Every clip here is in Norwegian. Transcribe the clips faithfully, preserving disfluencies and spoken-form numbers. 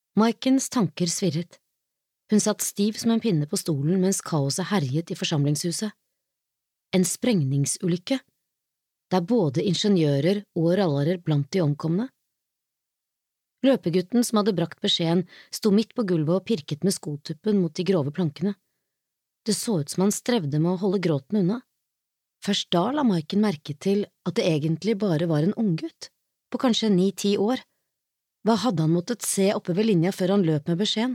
Maikens tanker svirret. Hun satt stiv som en pinne på stolen mens kaoset herjet i forsamlingshuset. En sprengningsulykke, der både ingeniører og rallarer blant de omkomne. Løpegutten som hadde brakt beskjeden sto midt på gulvet og pirket med skotuppen mot de grove plankene. Det så ut som han strevde med å holde gråten unna. Først da la Maiken merke til at det egentlig bare var en unggutt, på kanskje ni–ti år. Hva hadde han måttet se oppe ved linja før han løp med beskjeden?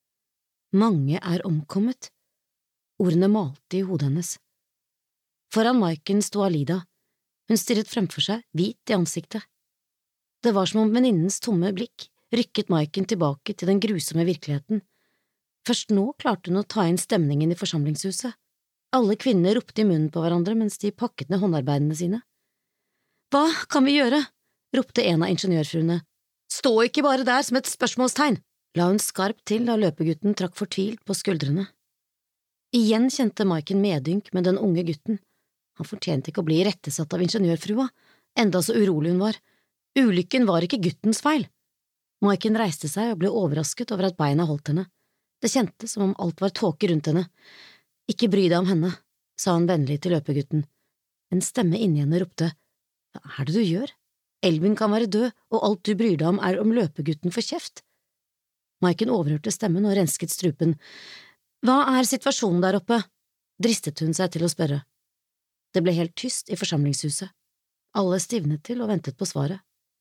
Mange er omkommet. Ordene malte i hodet hennes. Foran Maiken sto Alida. Hun stirret fremfor seg, hvit i ansiktet. Det var som om venninnens tomme blikk rykket Maiken tilbake til den grusomme virkeligheten. Først nå klarte hun å ta inn stemningen i forsamlingshuset. Alle kvinner ropte i munnen på hverandre mens de pakket ned håndarbeidene sine. «Hva kan vi gjøre?» ropte en av ingeniørfruene. «Stå ikke bare der som et spørsmålstegn!» la hun skarpt til da løpegutten trakk fortvilt på skuldrene. Igjen kjente Maiken medynk med den unge gutten. Han fortjente ikke å bli rettesatt av ingeniørfrua, enda så urolig hun var. Ulykken var ikke guttens feil. Maiken reiste seg og ble overrasket over at beina holdt henne. Det kjentes som om alt var tåke rundt henne. «Ikke bry deg om henne», sa han vennlig til løpegutten. En stemme inni henne ropte, «Hva er det du gjør? Elvin kan være død, og alt du bryr deg om er om løpegutten får kjeft.» Maiken overhørte stemmen og rensket strupen. «Hva er situasjonen der oppe?» dristet hun seg til å spørre. Det ble helt tyst i forsamlingshuset. Alle stivnet til og ventet på svaret.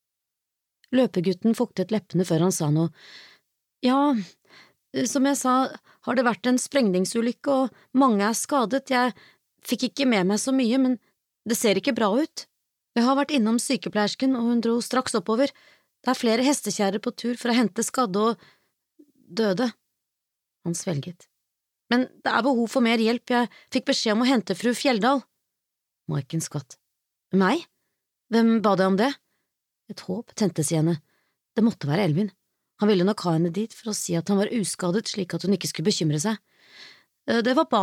Løpegutten fuktet leppene før han sa noe. «Ja, som jeg sa, har det vært en sprengningsulykke, og mange er skadet. Jeg fikk ikke med meg så mye, men det ser ikke bra ut. Jeg har vært innom sykepleiersken, og hun dro straks oppover. Det er flere hestekjærer på tur for å hente skadde og døde.» Han svelget. «Men det er behov for mer hjelp. Jeg fikk beskjed om å hente fru Fjelldal.» Maiken skvatt. «Meg? Hvem ba deg om det?» Et håp tentes i henne. Det måtte være Elvin. Han ville nok ha henne dit for å si at han var uskadet slik at hun ikke skulle bekymre seg. «Det var